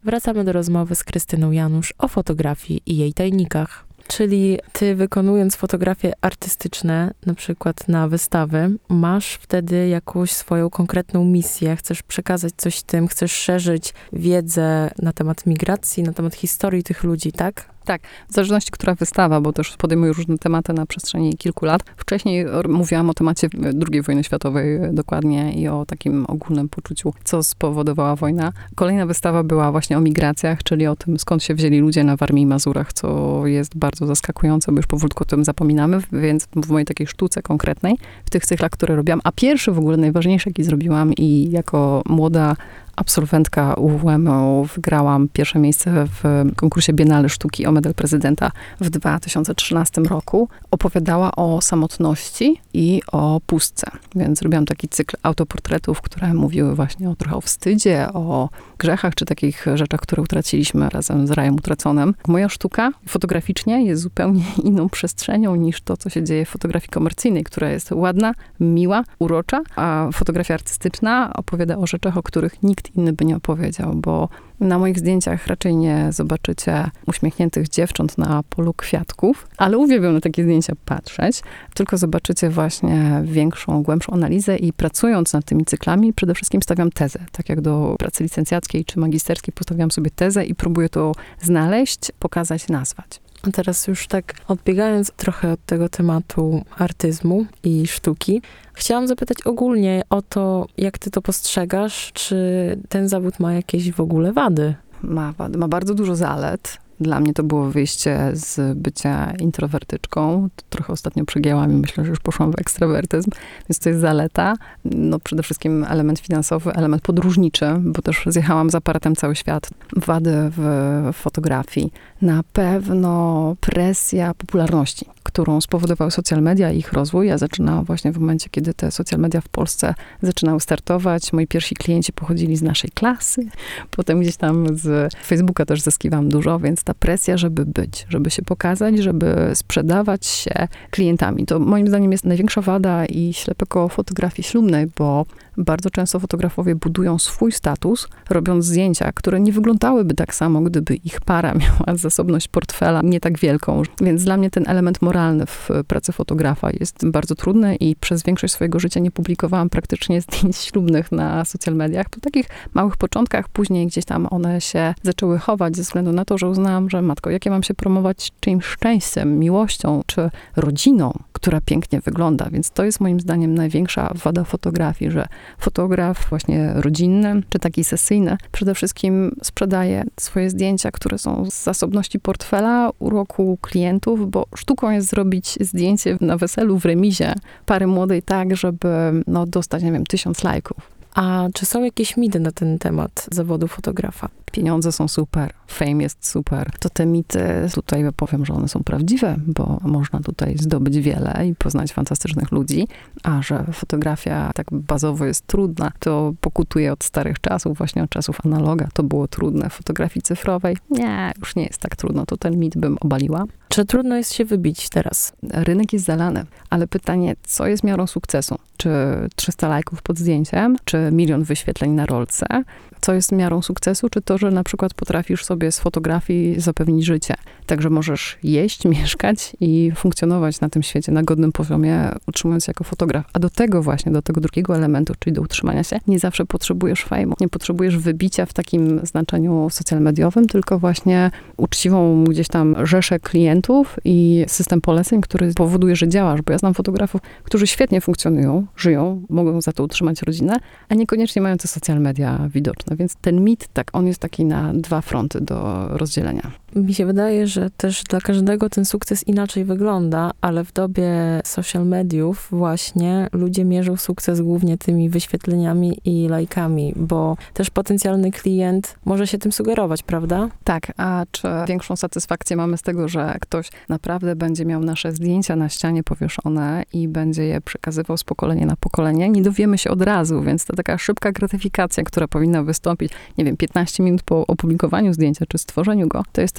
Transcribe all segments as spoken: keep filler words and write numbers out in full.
Wracamy do rozmowy z Krystyną Janusz o fotografii i jej tajnikach. Czyli ty, wykonując fotografie artystyczne, na przykład na wystawy, masz wtedy jakąś swoją konkretną misję, chcesz przekazać coś tym, chcesz szerzyć wiedzę na temat migracji, na temat historii tych ludzi, tak? Tak, w zależności, która wystawa, bo też podejmuję różne tematy na przestrzeni kilku lat. Wcześniej mówiłam o temacie drugiej wojny światowej dokładnie i o takim ogólnym poczuciu, co spowodowała wojna. Kolejna wystawa była właśnie o migracjach, czyli o tym, skąd się wzięli ludzie na Warmii i Mazurach, co jest bardzo zaskakujące, bo już powolutku o tym zapominamy, więc w mojej takiej sztuce konkretnej, w tych cyklach, które robiłam, a pierwszy w ogóle, najważniejszy, jaki zrobiłam i jako młoda absolwentka U W M-u wygrałam pierwsze miejsce w konkursie Biennale Sztuki o medal prezydenta w dwa tysiące trzynastym roku. Opowiadała o samotności i o pustce. Więc zrobiłam taki cykl autoportretów, które mówiły właśnie o, trochę o wstydzie, o grzechach, czy takich rzeczach, które utraciliśmy razem z Rajem Utraconym. Moja sztuka fotograficznie jest zupełnie inną przestrzenią niż to, co się dzieje w fotografii komercyjnej, która jest ładna, miła, urocza, a fotografia artystyczna opowiada o rzeczach, o których nikt inny by nie opowiedział, bo na moich zdjęciach raczej nie zobaczycie uśmiechniętych dziewcząt na polu kwiatków, ale uwielbiam na takie zdjęcia patrzeć, tylko zobaczycie właśnie większą, głębszą analizę i pracując nad tymi cyklami, przede wszystkim stawiam tezę. Tak jak do pracy licencjackiej czy magisterskiej postawiłam sobie tezę i próbuję to znaleźć, pokazać, nazwać. A teraz już tak odbiegając trochę od tego tematu artyzmu i sztuki, chciałam zapytać ogólnie o to, jak ty to postrzegasz, czy ten zawód ma jakieś w ogóle wady? Ma wady, ma bardzo dużo zalet. Dla mnie to było wyjście z bycia introwertyczką. Trochę ostatnio przegięłam i myślę, że już poszłam w ekstrawertyzm, więc to jest zaleta. No przede wszystkim element finansowy, element podróżniczy, bo też zjechałam z aparatem cały świat. Wady w fotografii. Na pewno presja popularności, którą spowodowały social media i ich rozwój. Ja zaczynałam właśnie w momencie, kiedy te social media w Polsce zaczynały startować. Moi pierwsi klienci pochodzili z naszej klasy. Potem gdzieś tam z Facebooka też zyskiwałam dużo, więc ta presja, żeby być, żeby się pokazać, żeby sprzedawać się klientami. To moim zdaniem jest największa wada i ślepego fotografii ślubnej, bo bardzo często fotografowie budują swój status, robiąc zdjęcia, które nie wyglądałyby tak samo, gdyby ich para miała zasobność portfela nie tak wielką. Więc dla mnie ten element moralny w pracy fotografa jest bardzo trudny i przez większość swojego życia nie publikowałam praktycznie zdjęć ślubnych na social mediach. Po takich małych początkach, później gdzieś tam one się zaczęły chować ze względu na to, że uznałam, że matko, jak ja mam się promować czyimś szczęściem, miłością, czy rodziną, która pięknie wygląda. Więc to jest moim zdaniem największa wada fotografii, że fotograf właśnie rodzinny, czy taki sesyjny, przede wszystkim sprzedaje swoje zdjęcia, które są z zasobności portfela, uroku klientów, bo sztuką jest zrobić zdjęcie na weselu w remizie pary młodej tak, żeby no, dostać, nie wiem, tysiąc lajków. A czy są jakieś mity na ten temat zawodu fotografa? Pieniądze są super, fame jest super. To te mity, tutaj powiem, że one są prawdziwe, bo można tutaj zdobyć wiele i poznać fantastycznych ludzi, a że fotografia tak bazowo jest trudna, to pokutuje od starych czasów, właśnie od czasów analoga. To było trudne. W fotografii cyfrowej nie, już nie jest tak trudno. To ten mit bym obaliła. Czy trudno jest się wybić teraz? Rynek jest zalany, ale pytanie, co jest miarą sukcesu? Czy trzysta lajków pod zdjęciem, czy milion wyświetleń na rolce? Co jest miarą sukcesu? Czy to, że na przykład potrafisz sobie z fotografii zapewnić życie? Także możesz jeść, mieszkać i funkcjonować na tym świecie na godnym poziomie, utrzymując się jako fotograf. A do tego właśnie, do tego drugiego elementu, czyli do utrzymania się, nie zawsze potrzebujesz fejmu. Nie potrzebujesz wybicia w takim znaczeniu social mediowym, tylko właśnie uczciwą gdzieś tam rzeszę klientów i system poleceń, który powoduje, że działasz. Bo ja znam fotografów, którzy świetnie funkcjonują, żyją, mogą za to utrzymać rodzinę, a niekoniecznie mają te social media widoczne. Więc ten mit, tak, on jest taki na dwa fronty do rozdzielenia. Mi się wydaje, że też dla każdego ten sukces inaczej wygląda, ale w dobie social mediów właśnie ludzie mierzą sukces głównie tymi wyświetleniami i lajkami, bo też potencjalny klient może się tym sugerować, prawda? Tak, a czy większą satysfakcję mamy z tego, że ktoś naprawdę będzie miał nasze zdjęcia na ścianie powieszone i będzie je przekazywał z pokolenia na pokolenie? Nie dowiemy się od razu, więc to taka szybka gratyfikacja, która powinna wystąpić, nie wiem, piętnaście minut po opublikowaniu zdjęcia czy stworzeniu go, to jest ten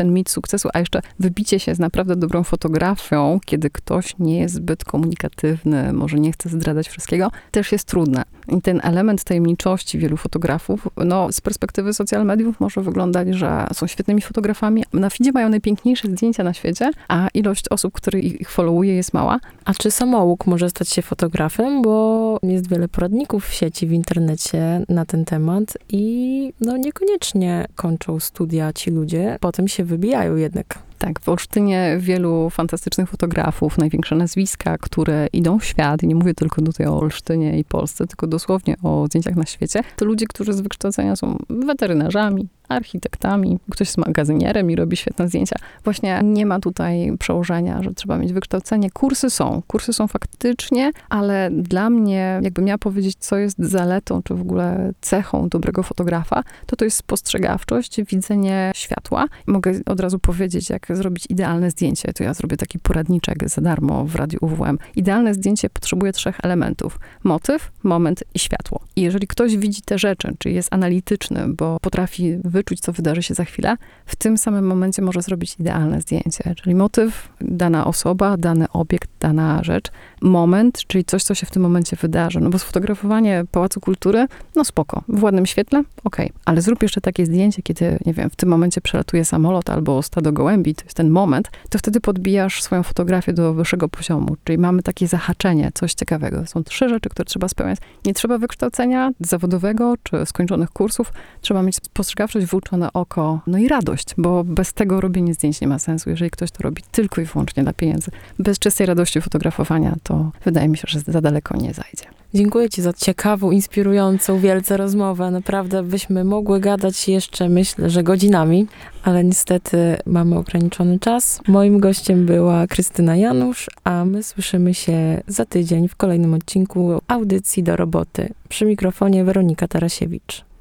ten mit sukcesu, a jeszcze wybicie się z naprawdę dobrą fotografią, kiedy ktoś nie jest zbyt komunikatywny, może nie chce zdradzać wszystkiego, też jest trudne. I ten element tajemniczości wielu fotografów, no z perspektywy social mediów może wyglądać, że są świetnymi fotografami. Na feedzie mają najpiękniejsze zdjęcia na świecie, a ilość osób, które ich followuje, jest mała. A czy samouk może stać się fotografem? Bo jest wiele poradników w sieci, w internecie na ten temat i no niekoniecznie kończą studia ci ludzie, potem się wybijają jednak. Tak, w Olsztynie wielu fantastycznych fotografów, największe nazwiska, które idą w świat, i nie mówię tylko tutaj o Olsztynie i Polsce, tylko dosłownie o zdjęciach na świecie, to ludzie, którzy z wykształcenia są weterynarzami, architektami, ktoś jest magazynierem i robi świetne zdjęcia. Właśnie nie ma tutaj przełożenia, że trzeba mieć wykształcenie. Kursy są, kursy są faktycznie, ale dla mnie, jakbym miała powiedzieć, co jest zaletą, czy w ogóle cechą dobrego fotografa, to to jest spostrzegawczość, widzenie światła. Mogę od razu powiedzieć, jak zrobić idealne zdjęcie. To ja zrobię taki poradniczek za darmo w Radiu U W M. Idealne zdjęcie potrzebuje trzech elementów. Motyw, moment i światło. I jeżeli ktoś widzi te rzeczy, czy jest analityczny, bo potrafi wyczuć, co wydarzy się za chwilę, w tym samym momencie może zrobić idealne zdjęcie. Czyli motyw, dana osoba, dany obiekt, dana rzecz. Moment, czyli coś, co się w tym momencie wydarzy. No bo sfotografowanie Pałacu Kultury, no spoko. W ładnym świetle, okej. Okay. Ale zrób jeszcze takie zdjęcie, kiedy, nie wiem, w tym momencie przelatuje samolot albo stado gołębi, to jest ten moment, to wtedy podbijasz swoją fotografię do wyższego poziomu. Czyli mamy takie zahaczenie, coś ciekawego. Są trzy rzeczy, które trzeba spełniać. Nie trzeba wykształcenia zawodowego czy skończonych kursów. Trzeba mieć spostrzegawczość, wyuczone oko, no i radość, bo bez tego robienie zdjęć nie ma sensu. Jeżeli ktoś to robi tylko i wyłącznie dla pieniędzy, bez czystej radości fotografowania, to wydaje mi się, że za daleko nie zajdzie. Dziękuję ci za ciekawą, inspirującą wielce rozmowę. Naprawdę byśmy mogły gadać jeszcze, myślę, że godzinami, ale niestety mamy ograniczony czas. Moim gościem była Krystyna Janusz, a my słyszymy się za tydzień w kolejnym odcinku audycji Do Roboty. Przy mikrofonie Weronika Tarasiewicz.